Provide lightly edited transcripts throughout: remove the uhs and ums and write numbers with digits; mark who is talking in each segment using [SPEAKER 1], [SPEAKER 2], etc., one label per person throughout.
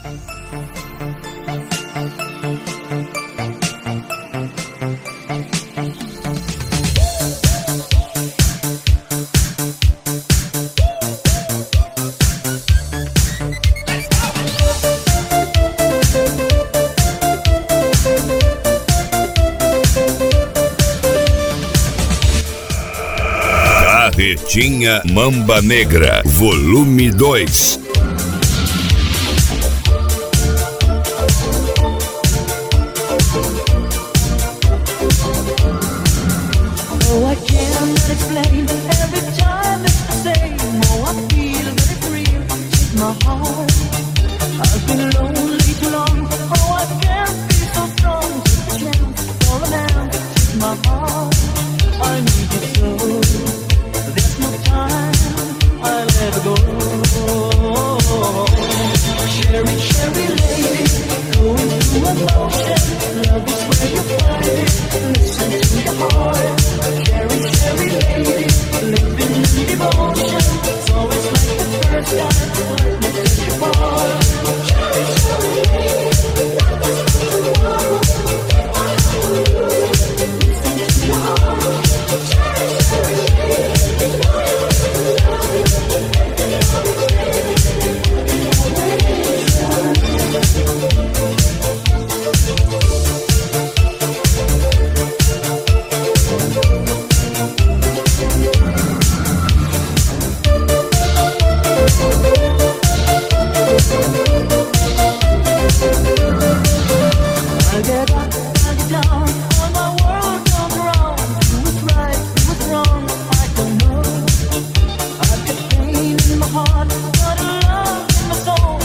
[SPEAKER 1] Carretinha Mamba Negra, volume 2.
[SPEAKER 2] Oh, I cannot explain. Every time it's the same. Oh, I feel very free. Take my heart. I've been lonely too long. Oh, I can't be so strong. Take a chance for a man. Take my heart. I need you so. There's no time. I'll let go. Cherry, cherry lady, going through emotion. Love is where you find it. Listen to your heart. Cherry, cherry lady, living in devotion. It's always like the first time. Let me take you far. Cherry, cherry lady, not this much tomorrow. Listen to your heart. Cherry, cherry lady, know you love me. I get up, I get down, all my world comes around. Who was right, who was wrong, I don't know. I've got pain in my heart, got a love in my soul.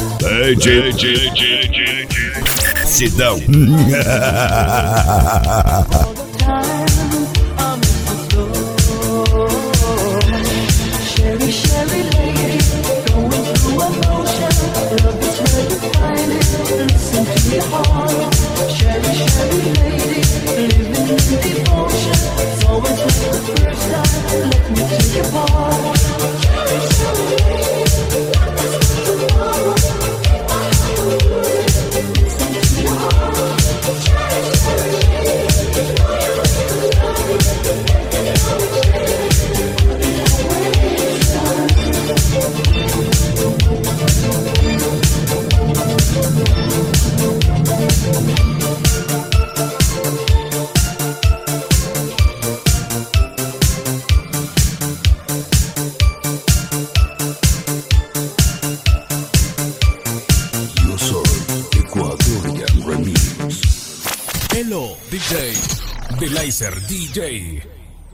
[SPEAKER 1] Sidão.
[SPEAKER 2] All the time, I'm so slow. Cherry, cherry lady, going through emotion. Love is where you find it. Listen to your heart. Cherry, cherry lady, living in devotion. It's always like the first time. Let me take you apart. Cherry, cherry lady, not this much tomorrow. Listen to your heart. Cherry, cherry lady, know you love
[SPEAKER 1] Yo soy Ecuadorian Remix.
[SPEAKER 3] Hello DJ, The Laser DJ.